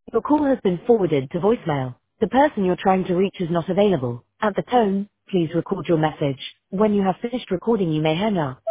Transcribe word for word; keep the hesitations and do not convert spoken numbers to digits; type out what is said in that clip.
Your call has been forwarded to voicemail. The person you're trying to reach is not available. At the tone, please record your message. When you have finished recording, you may hang up.